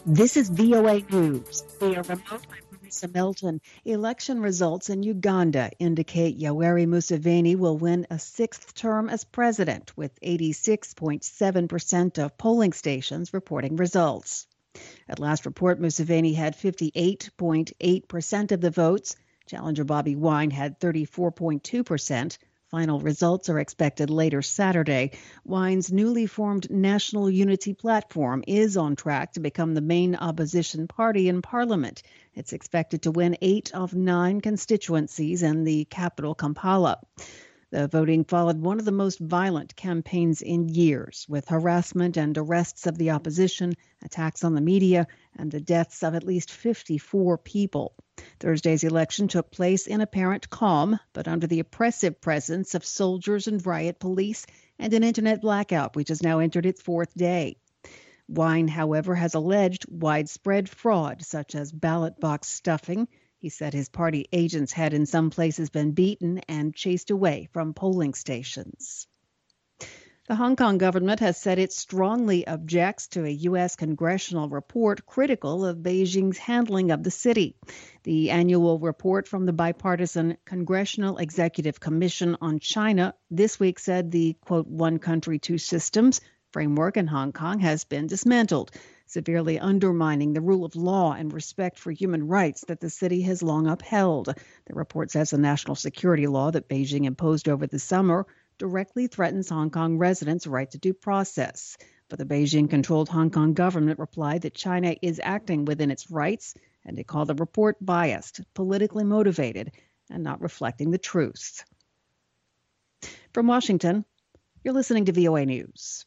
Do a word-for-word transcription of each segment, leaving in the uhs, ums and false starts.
This is V O A News. We are remote by Marissa Melton. Election results in Uganda indicate Yoweri Museveni will win a sixth term as president, with eighty-six point seven percent of polling stations reporting results. At last report, Museveni had fifty-eight point eight percent of the votes. Challenger Bobby Wine had thirty-four point two percent. Final results are expected later Saturday. Wine's newly formed National Unity Platform is on track to become the main opposition party in Parliament. It's expected to win eight of nine constituencies in the capital, Kampala. The voting followed one of the most violent campaigns in years, with harassment and arrests of the opposition, attacks on the media, and the deaths of at least fifty-four people. Thursday's election took place in apparent calm, but under the oppressive presence of soldiers and riot police and an internet blackout, which has now entered its fourth day. Wine, however, has alleged widespread fraud, such as ballot box stuffing. He said his party agents had in some places been beaten and chased away from polling stations. The Hong Kong government has said it strongly objects to a U S congressional report critical of Beijing's handling of the city. The annual report from the bipartisan Congressional Executive Commission on China this week said the, quote, one country, two systems framework in Hong Kong has been dismantled, severely undermining the rule of law and respect for human rights that the city has long upheld. The report says the national security law that Beijing imposed over the summer directly threatens Hong Kong residents' right to due process. But the Beijing-controlled Hong Kong government replied that China is acting within its rights, and they called the report biased, politically motivated, and not reflecting the truth. From Washington, you're listening to V O A News.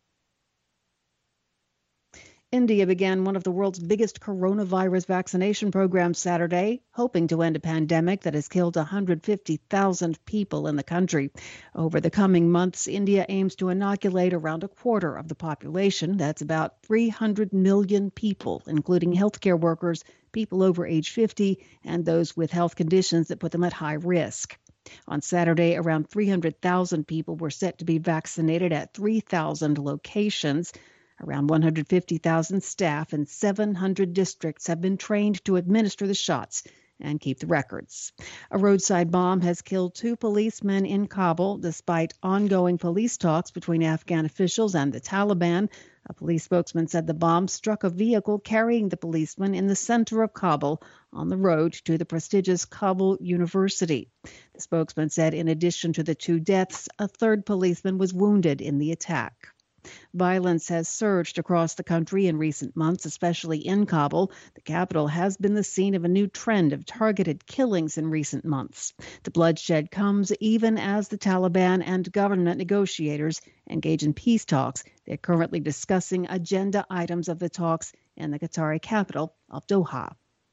India began one of the world's biggest coronavirus vaccination programs Saturday, hoping to end a pandemic that has killed one hundred fifty thousand people in the country. Over the coming months, India aims to inoculate around a quarter of the population. That's about three hundred million people, including healthcare workers, people over age fifty, and those with health conditions that put them at high risk. On Saturday, around three hundred thousand people were set to be vaccinated at three thousand locations. Around one hundred fifty thousand staff and seven hundred districts have been trained to administer the shots and keep the records. A roadside bomb has killed two policemen in Kabul, despite ongoing police talks between Afghan officials and the Taliban. A police spokesman said the bomb struck a vehicle carrying the policeman in the center of Kabul on the road to the prestigious Kabul University. The spokesman said in addition to the two deaths, a third policeman was wounded in the attack. Violence has surged across the country in recent months, especially in Kabul. The capital has been the scene of a new trend of targeted killings in recent months. The bloodshed comes even as the Taliban and government negotiators engage in peace talks. They're currently discussing agenda items of the talks in the Qatari capital of Doha.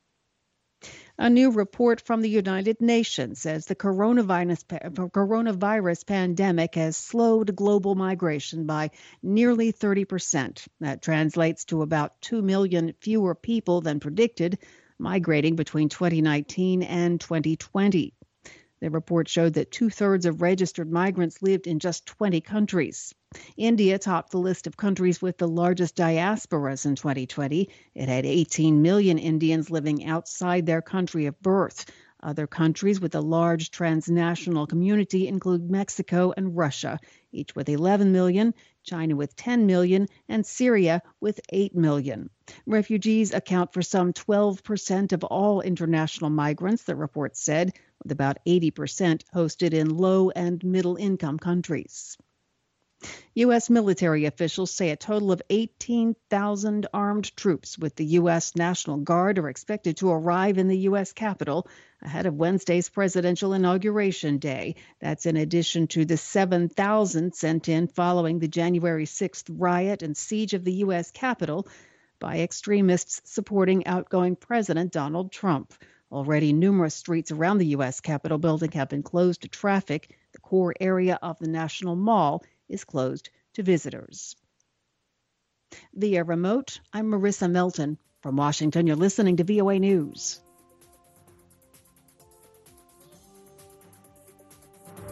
A new report from the United Nations says the coronavirus, coronavirus pandemic has slowed global migration by nearly thirty percent. That translates to about two million fewer people than predicted migrating between twenty nineteen and twenty twenty. The report showed that two-thirds of registered migrants lived in just twenty countries. India topped the list of countries with the largest diasporas in twenty twenty. It had eighteen million Indians living outside their country of birth. Other countries with a large transnational community include Mexico and Russia, each with eleven million, China with ten million, and Syria with eight million. Refugees account for some twelve percent of all international migrants, the report said, with about eighty percent hosted in low and middle-income countries. U S military officials say a total of eighteen thousand armed troops with the U S National Guard are expected to arrive in the U S Capitol ahead of Wednesday's presidential inauguration day. That's in addition to the seven thousand sent in following the January sixth riot and siege of the U S Capitol by extremists supporting outgoing President Donald Trump. Already, numerous streets around the U S Capitol building have been closed to traffic. The core area of the National Mall is closed to visitors. Via remote, I'm Marissa Melton. From Washington, you're listening to V O A News.